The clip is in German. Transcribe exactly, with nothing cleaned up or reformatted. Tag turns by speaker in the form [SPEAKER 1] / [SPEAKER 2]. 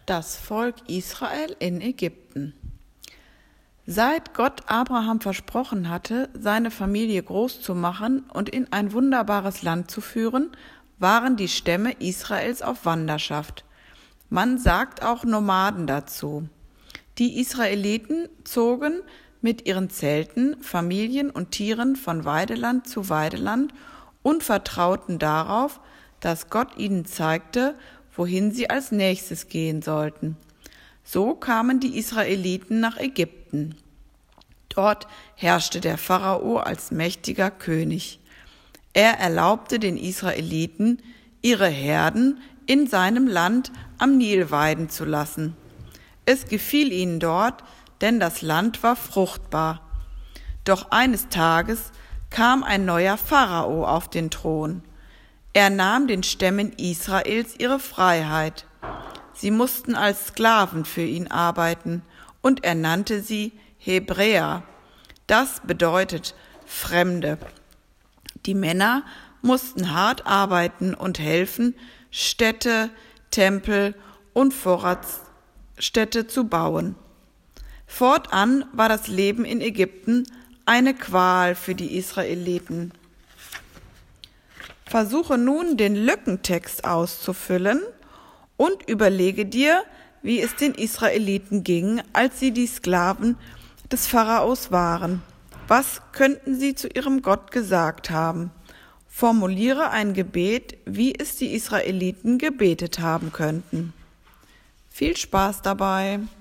[SPEAKER 1] Das Volk Israel in Ägypten. Seit Gott Abraham versprochen hatte, seine Familie groß zu machen und in ein wunderbares Land zu führen, waren die Stämme Israels auf Wanderschaft. Man sagt auch Nomaden dazu. Die Israeliten zogen mit ihren Zelten, Familien und Tieren von Weideland zu Weideland und vertrauten darauf, dass Gott ihnen zeigte, wohin sie als nächstes gehen sollten. So kamen die Israeliten nach Ägypten. Dort herrschte der Pharao als mächtiger König. Er erlaubte den Israeliten, ihre Herden in seinem Land am Nil weiden zu lassen. Es gefiel ihnen dort, denn das Land war fruchtbar. Doch eines Tages kam ein neuer Pharao auf den Thron. Er nahm den Stämmen Israels ihre Freiheit. Sie mussten als Sklaven für ihn arbeiten, und er nannte sie Hebräer. Das bedeutet Fremde. Die Männer mussten hart arbeiten und helfen, Städte, Tempel und Vorratsstädte zu bauen. Fortan war das Leben in Ägypten eine Qual für die Israeliten. Versuche nun, den Lückentext auszufüllen und überlege dir, wie es den Israeliten ging, als sie die Sklaven des Pharaos waren. Was könnten sie zu ihrem Gott gesagt haben? Formuliere ein Gebet, wie es die Israeliten gebetet haben könnten. Viel Spaß dabei!